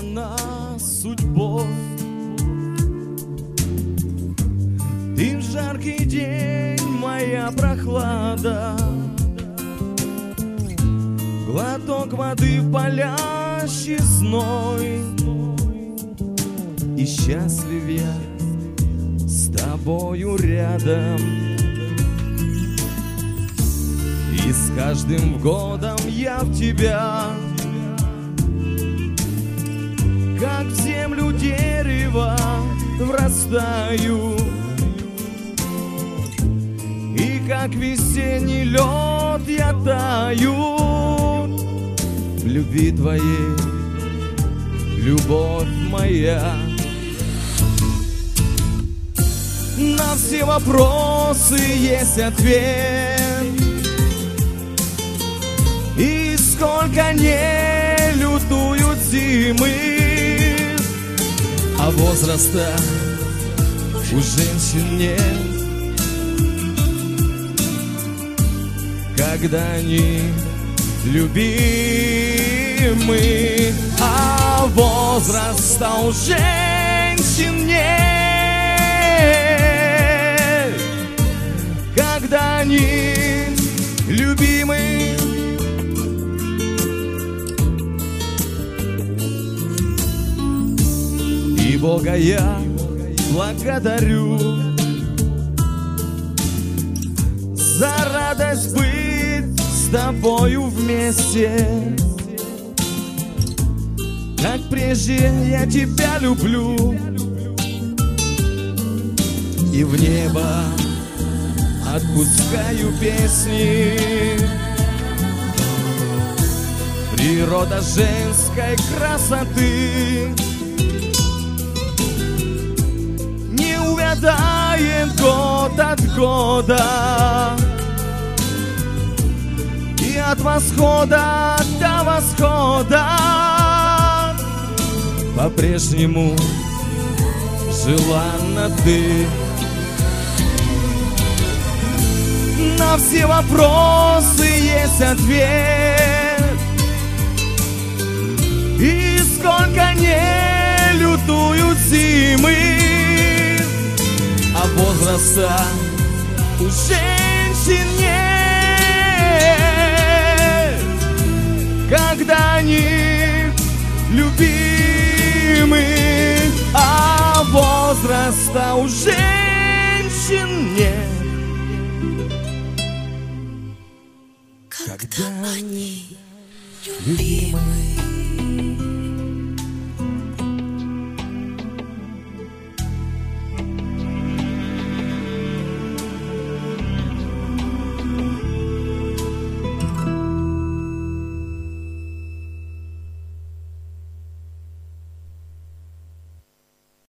нас судьбой. Ты в жаркий день моя прохлада, глоток воды в палящий зной. И счастлив я с тобою рядом, и с каждым годом я в тебя, как в землю дерева врастаю, и как весенний лед я таю в любви твоей, любовь моя. На все вопросы есть ответ, и сколько не лютуют зимы, а возраста у женщин нет, когда они любимы, а возраста у женщин нет, когда они любимы. И Бога я благодарю за радость быть с тобою вместе, как прежде я тебя люблю, и в небо отпускаю песни. Природа женской красоты не увядает год от года, и от восхода до восхода по-прежнему желанна ты. На все вопросы есть ответ, и сколько не лютуют зимы, а возраста у женщин нет, когда они любимы, а возраста у женщин нет, когда они любимы.